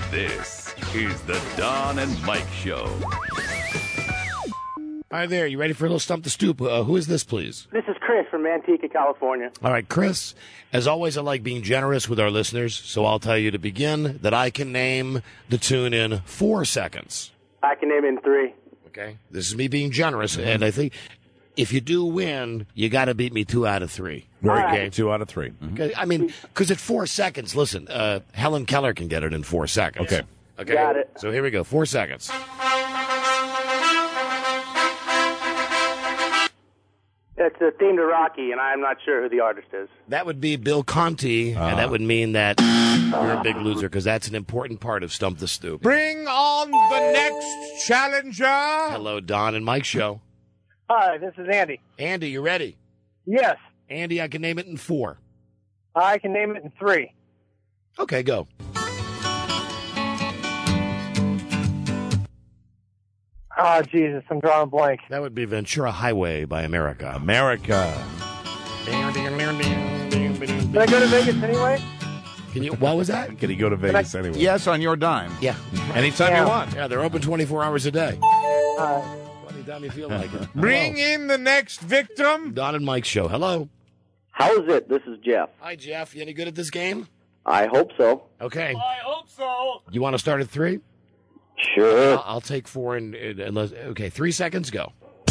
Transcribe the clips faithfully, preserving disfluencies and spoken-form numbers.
This is the Don and Mike Show. Hi there. You ready for a little Stump the Stoop? Uh, who is this, please? This is Chris from Manteca, California. All right, Chris. As always, I like being generous with our listeners, so I'll tell you to begin that I can name the tune in four seconds. I can name it in three. Okay? This is me being generous, mm-hmm. and I think if you do win, you got to beat me two out of three. Very okay? good. Two out of three. Mm-hmm. Okay, I mean, because at four seconds, listen, uh, Helen Keller can get it in four seconds. Okay. Okay. Got it. So here we go. Four seconds. It's a theme to Rocky, and I'm not sure who the artist is. That would be Bill Conti, uh, and that would mean that you're a big loser because that's an important part of Stump the Stoop. Bring on the next challenger. Hello, Don and Mike Show. Hi, this is Andy. Andy, you ready? Yes. Andy, I can name it in four. I can name it in three. Okay, go. Oh, Jesus, I'm drawing a blank. That would be Ventura Highway by America. America. Can I go to Vegas anyway? Can you? What was that? Can you go to Vegas I, anyway? Yes, on your dime. Yeah. Anytime yeah. you want. Yeah, they're open twenty-four hours a day. Uh, Anytime you feel like it. Bring Hello. in the next victim. Don and Mike Show. Hello. How's it? This is Jeff. Hi, Jeff. You any good at this game? I hope so. Okay. I hope so. You want to start at three? Sure. I'll, I'll take four and, and unless. Okay, three seconds. Go.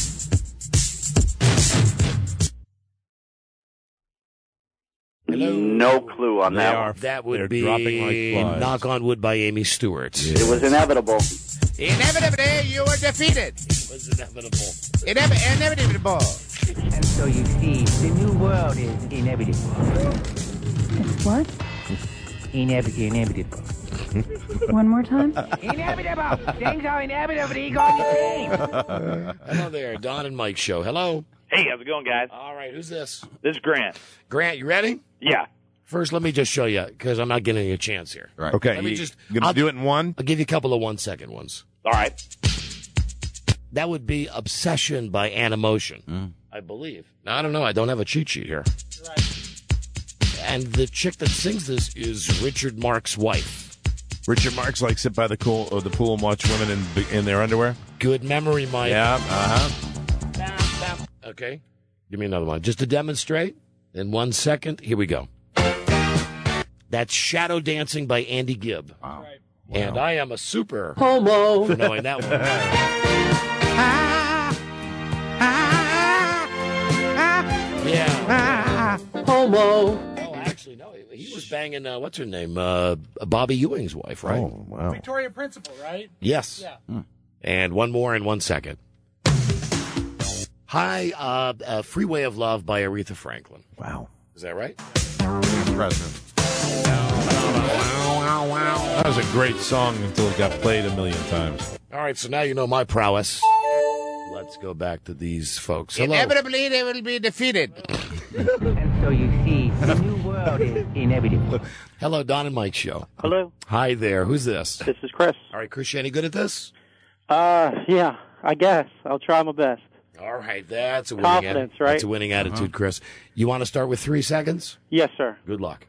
Hello. No clue on They that are. one. That would They're be dropping like flies. Knock on Wood by Amy Stewart. It was inevitable. Inevitably, you were defeated. It was inevitable. Inev- inevitable. And so you see, the new world is inevitable. What? Inev- inevitable. One more time? Inevitable! Things are inevitably going to change. Hello there, Don and Mike Show. Hello. Hey, how's it going, guys? All right, who's this? This is Grant. Grant, you ready? Yeah. First, let me just show you, because I'm not giving you a chance here. Right. Okay. Let me You, just- gonna I'll- do it in one? I'll give you a couple of one-second ones. All right. That would be Obsession by Animotion, mm. I believe. Now, I don't know. I don't have a cheat sheet here. Right. And the chick that sings this is Richard Marx's wife. Richard Marx like sit by the cool or the pool and watch women in in their underwear. Good memory, Mike. Yeah. Uh huh. Okay. Give me another one. Just to demonstrate, in one second, here we go. That's Shadow Dancing by Andy Gibb. Wow. Right. And I am a super Homo. for knowing that one. Yeah. Homo. No, actually, no. He, he was banging, uh, what's her name? Uh, Bobby Ewing's wife, right? Oh wow. Victoria Principal, right? Yes. Yeah. Mm. And one more in one second. Hi, uh, uh, Freeway of Love by Aretha Franklin. Wow. Is that right? President. That was a great song until it got played a million times. All right, so now you know my prowess. Let's go back to these folks. Hello. Inevitably, they will be defeated. And so you see, the new world is inevitable. Hello, Don and Mike Show. Hello, Hi there. Who's this? this is Chris. All right, Chris, you any good at this? Uh, yeah, I guess. I'll try my best. All right, that's a winning Confidence, atti- right? That's a winning attitude, Chris. You want to start with three seconds? Yes, sir. Good luck.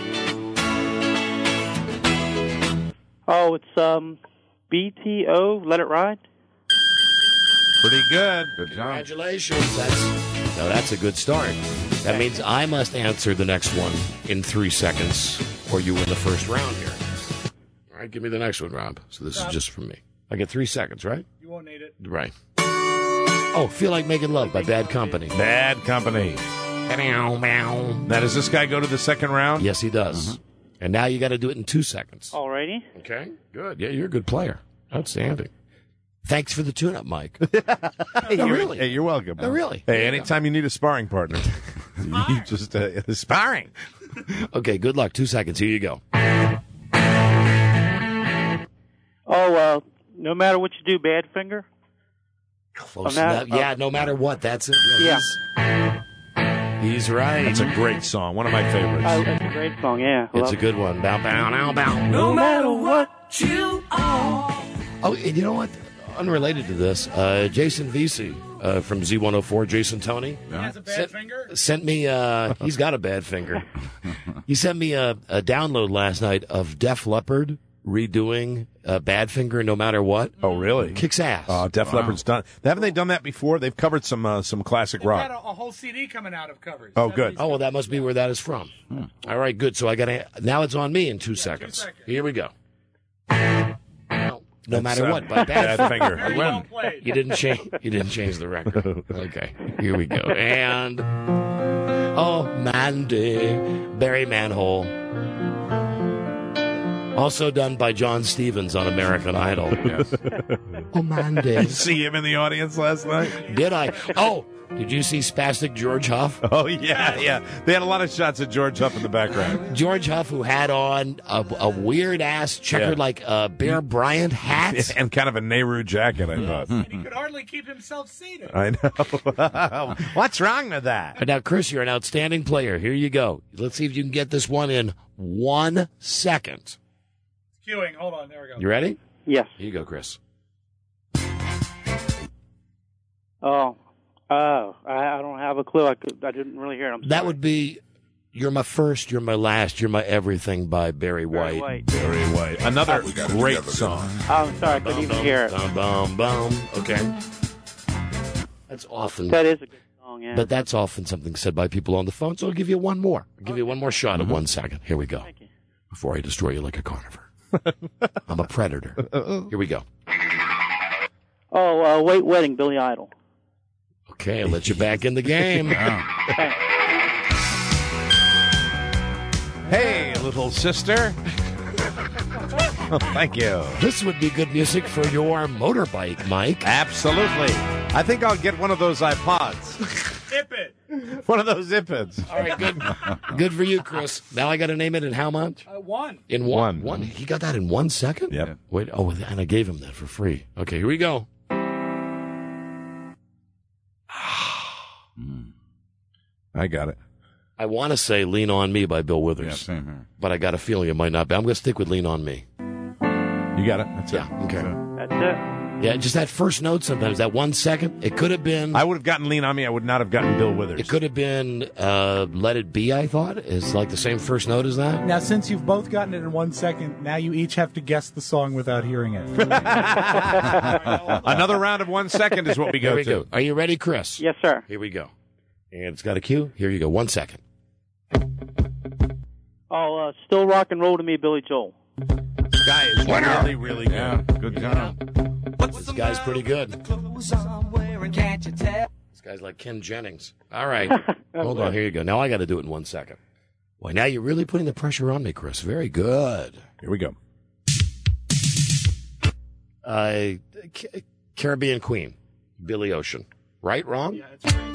Oh, it's, um, B T O, Let It Ride? Pretty good. Good job. Congratulations. That's no, that's a good start. That means I must answer the next one in three seconds, or you win the first round here. All right, give me the next one, Rob. So this is just from me. I get three seconds, right? You won't need it. Right. Oh, Feel Like Making Love by Bad Company. Bad Company. Now, does this guy go to the second round? Yes, he does. Uh-huh. And now you got to do it in two seconds. Alrighty. Okay, good. Yeah, you're a good player. Outstanding. Thanks for the tune-up, Mike. Hey, No, you're, really. hey, you're welcome. No, really. Hey, anytime you need a sparring partner, you just uh, sparring. Okay, good luck. Two seconds. Here you go. Oh, uh, no matter what you do, Badfinger? Close Oh, now- enough. Yeah, no matter what. That's it. Yeah. He's, he's right. That's a great song. One of my favorites. Oh, that's a great song, yeah. It's Love a good one. Bow, bow, now, bow. No matter what you are. Oh, and you know what? Unrelated to this, uh, Jason Vesey uh, from Z one oh four, Jason Tony, He has a bad sent, finger? sent me, uh, he's got a bad finger. He sent me a, a download last night of Def Leppard, redoing uh, Badfinger no matter what. Oh, really? Kicks ass. Oh, Def Wow. Leppard's done. Haven't they done that before? They've covered some uh, some classic They've rock. got a, a whole C D coming out of covers. Oh, good. Oh, well, that must be where that is from. Hmm. All right, good. So I got to. Now it's on me in two seconds. seconds. Here we go. No, no matter uh, what, but bad. Badfinger. You won't play it. You didn't change. You didn't change the record. Okay, here we go. And oh, Mandy, Barry Manhole. Also done by John Stevens on American Idol. Yes. Oh, Mandy. See him in the audience last night? Did I? Oh, did you see Spastic George Huff? Oh, yeah, yeah. They had a lot of shots of George Huff in the background. George Huff, who had on a, a weird ass checkered Yeah. like a Bear Bryant hat. And kind of a Nehru jacket, I thought. And he could hardly keep himself seated. I know. What's wrong with that? Now, Chris, you're an outstanding player. Here you go. Let's see if you can get this one in one second. Queuing. Hold on. There we go. You ready? Yes. Here you go, Chris. Oh, oh, I, I don't have a clue. I could, I didn't really hear it. I'm That sorry. would be You're My First, You're My Last, You're My Everything by Barry Barry White. White. Barry White. Another great song. Oh, I'm sorry. I couldn't even hear it. Bum, bum, bum. Okay. That's often, That is a good song, yeah. but that's often something said by people on the phone, so I'll give you one more. I'll give you one more shot Mm-hmm. at one second. Here we go. Thank you. Before I destroy you like a carnivore. I'm a predator. Here we go. Oh, uh, Wait Wedding, Billy Idol. Okay, I'll let you back in the game. Hey, little sister. Oh, thank you. This would be good music for your motorbike, Mike. Absolutely. I think I'll get one of those iPods. Tip it. One of those iPads. All right, good. Good for you, Chris. Now I got to name it in how much? Uh, one. In one. One. One. He got that in one second? Yep. Wait, oh, and I gave him that for free. Okay, here we go. I got it. I want to say Lean On Me by Bill Yeah, Withers, same here. but I got a feeling it might not be. I'm going to stick with Lean On Me. You got it. That's Yeah, it. okay. That's it. Yeah, just that first note sometimes, that one second, it could have been... I would have gotten Lean On Me. I would not have gotten Bill Withers. It could have been uh, Let It Be, I thought. It's like the same first note as that. Now, since you've both gotten it in one second, now you each have to guess the song without hearing it. Another round of one second is what we go Here we to. go. Are you ready, Chris? Yes, sir. Here we go. And it's got a cue. Here you go. One second. Oh, uh, Still Rock and Roll to Me, Billy Joel. This guy is really, really good. Yeah, good job. This guy's pretty good. This guy's like Ken Jennings. All right. Hold on. Here you go. Now I got to do it in one second. Boy, now you're really putting the pressure on me, Chris. Very good. Here we go. Uh, Ca- Caribbean Queen, Billy Ocean. Right? Wrong? Yeah, it's great.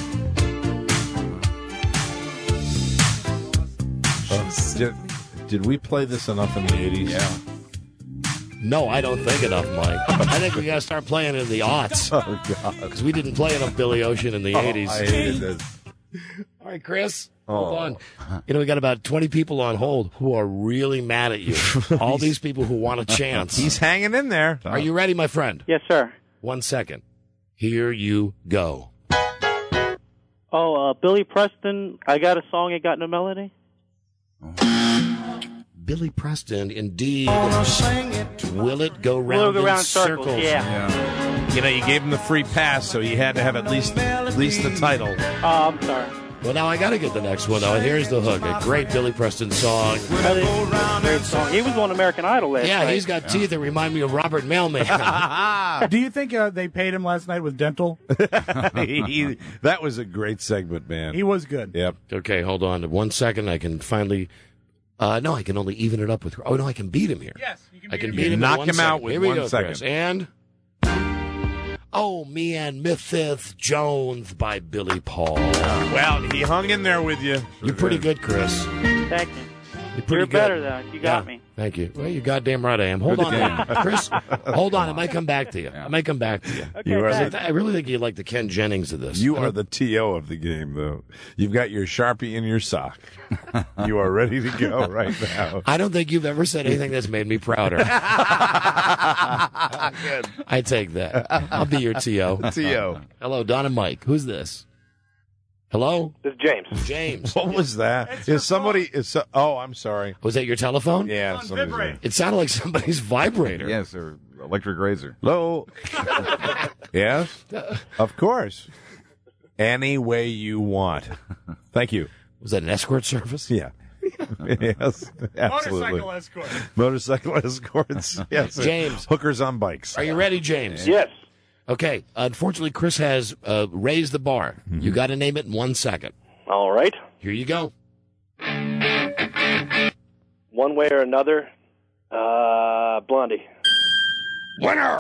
Did, did we play this enough in the eighties? Yeah. No, I don't think enough, Mike. I think we got to start playing in the aughts Oh, God. because we didn't play enough Billy Ocean in the eighties. I hated this. All right, Chris, hold Oh. on. You know, we got about twenty people on hold who are really mad at you. All these people who want a chance. He's hanging in there. Are you ready, my friend? Yes, sir. One second. Here you go. Oh, uh, Billy Preston, I Got a Song, I Got No Melody. Billy Preston, indeed. Will it go round, Will it go in round in circles? circles? Yeah. Yeah. You know, you gave him the free pass, so he had to have at least at least the title. Oh, I'm sorry. Well, now I got to get the next one, though. Here's the hook. A great Billy Preston song. That is a great song. He was on American Idol last Yeah, night. he's got teeth that remind me of Robert Mailman. Do you think uh, they paid him last night with dental? He- that was a great segment, man. He was good. Yep. Okay, hold on. One second. I can finally. Uh, no, I can only even it up with. Oh no, I can beat him here. Yes, you can I beat can him. beat You him. knock in one him out second. with Here we one go, second. Chris. And oh, me and Mithith Jones by Billy Paul. Well, he hung in there with you. You're pretty good, Chris. Thank you. You're pretty You're good. better than you got Yeah, me. Thank you. Well, you're goddamn right I am. Hold Good on, game. Chris. Hold on. I might come back to you. I might come back to you. Okay, You are thanks. I really think you're like the Ken Jennings of this. You are the T O of the game, though. You've got your Sharpie in your sock. You are ready to go right now. I don't think you've ever said anything that's made me prouder. I take that. I'll be your T O. T O. Hello, Don and Mike. Who's this? Hello? This is James. James. What was that? Is somebody? Is so, oh, I'm sorry. Was that your telephone? Yeah, somebody's- It sounded like somebody's vibrator. Yes, or electric razor. Hello. Yes, of course. Any way you want. Thank you. Was that an escort service? Yeah. Yes, absolutely. Motorcycle escort. Motorcycle escorts. Yes, James. Hookers on bikes. Are you ready, James? Yes. Okay. Unfortunately, Chris has uh, raised the bar. Mm-hmm. You got to name it in one second. All right. Here you go. One way or another, uh, Blondie. Winner!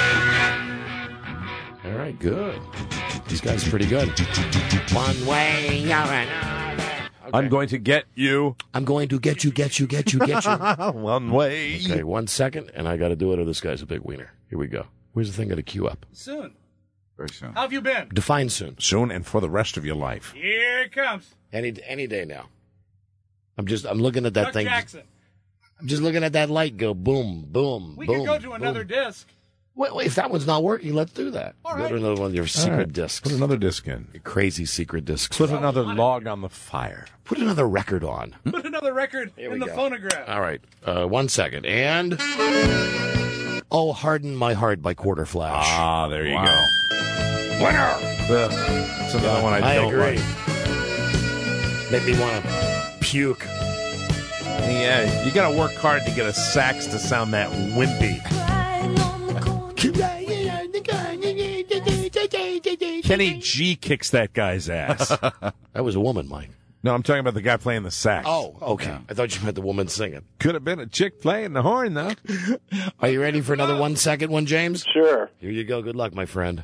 All right, good. These guys are pretty good. One way or another. Okay. I'm going to get you. I'm going to get you, get you, get you, get you. One way. Okay, one second, and I got to do it, or this guy's a big wiener. Here we go. Where's the thing going to queue up? Soon. Very soon. How have you been? Define soon. Soon and for the rest of your life. Here it comes. Any any day now. I'm just I'm looking at that Chuck thing. Jackson. I'm just looking at that light go boom, boom, We boom. could go to another boom. disc. Wait, wait, if that one's not working, let's do that. All go right. to another one of your secret All right. discs. Put another disc in. Your crazy secret discs. Put another log on the fire. Put another record on. Put another record Here in we the go. phonograph. All right. Uh, one second. And Oh, Harden My Heart by Quarter Flash. Ah, there you Wow. go. Winner! Ugh, that's another one I, I don't agree. like. Make me want to puke. Yeah, you got to work hard to get a sax to sound that wimpy. Kenny G kicks that guy's ass. That was a woman, Mike. No, I'm talking about the guy playing the sax. Oh, okay. I thought you meant the woman singing. Could have been a chick playing the horn, though. Are you ready for another one second one, James? Sure. Here you go. Good luck, my friend.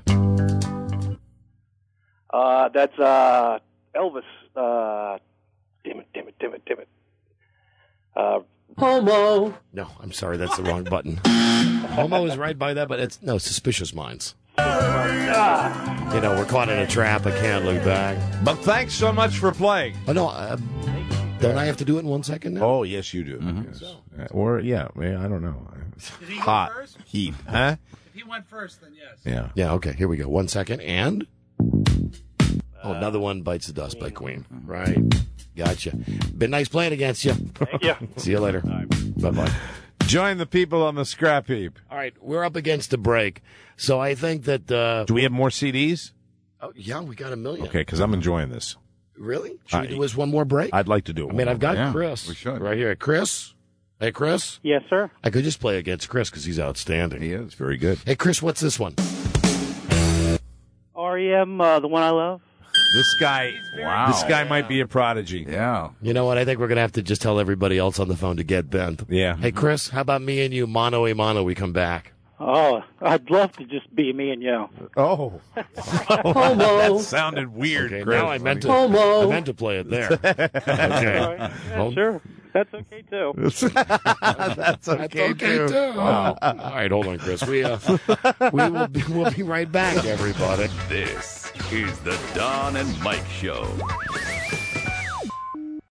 Uh, that's uh, Elvis. Uh, damn it, damn it, damn it, damn it. Uh, Homo. No, I'm sorry. That's the wrong button. Homo is right by that, but it's no Suspicious Minds. ah, You know, we're caught in a trap. I can't look back. But thanks so much for playing. Oh, no. Uh, don't I have to do it in one second now? Oh, yes, you do. Yes. Uh, Or, yeah, yeah, I don't know. Did he Hot go first? heat. Huh? If he went first, then yes. Yeah. Yeah, okay. Here we go. One second. And? Oh, another one bites the dust by Queen. Right. Gotcha. Been nice playing against you. thank you. See you later. Bye-bye. Join the people on the scrap heap. All right. We're up against a break. So I think that... Uh, Do we have more C Ds? oh, yeah, we got a million. Okay, because I'm enjoying this. Really? Should we I- do this one more break? I'd like to do it. I mean, I've got Yeah, Chris we should. right here. Chris? Hey, Chris? Yes, sir. I could just play against Chris because he's outstanding. He is. very good. Hey, Chris, what's this one? R E M, uh, the one I love. This guy, Wow. this guy might be a prodigy. Yeah. You know what? I think we're going to have to just tell everybody else on the phone to get bent. Yeah. Hey, Chris, how about me and you, mano a mano, we come back? Oh, I'd love to just be me and you. Oh, Homo. that sounded weird, Okay, Chris. now I meant to. Homo. I meant to play it there. Okay. All right. Yeah, Well, sure. That's okay, too. That's That's okay, okay too. too. Wow. All right, hold on, Chris. We uh, we will be, we'll be right back, everybody. This is the Don and Mike Show.